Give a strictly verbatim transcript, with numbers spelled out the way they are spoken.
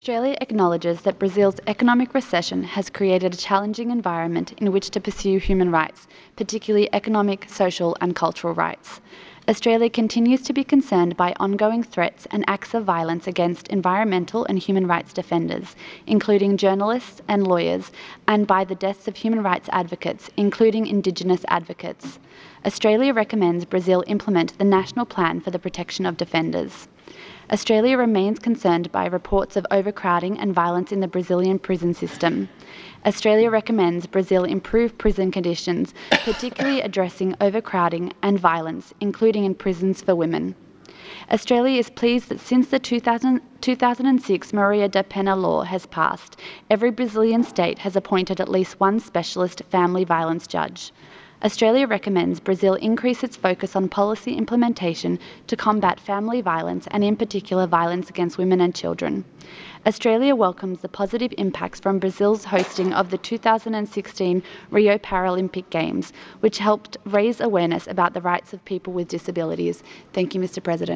Australia acknowledges that Brazil's economic recession has created a challenging environment in which to pursue human rights, particularly economic, social and cultural rights. Australia continues to be concerned by ongoing threats and acts of violence against environmental and human rights defenders, including journalists and lawyers, and by the deaths of human rights advocates, including Indigenous advocates. Australia recommends Brazil implement the National Plan for the Protection of Defenders. Australia remains concerned by reports of overcrowding and violence in the Brazilian prison system. Australia recommends Brazil improve prison conditions, particularly addressing overcrowding and violence, including in prisons for women. Australia is pleased that since the two thousand, two thousand six Maria da Penha law has passed, every Brazilian state has appointed at least one specialist family violence judge. Australia recommends Brazil increase its focus on policy implementation to combat family violence and in particular violence against women and children. Australia welcomes the positive impacts from Brazil's hosting of the two thousand sixteen Rio Paralympic Games, which helped raise awareness about the rights of people with disabilities. Thank you, Mister President.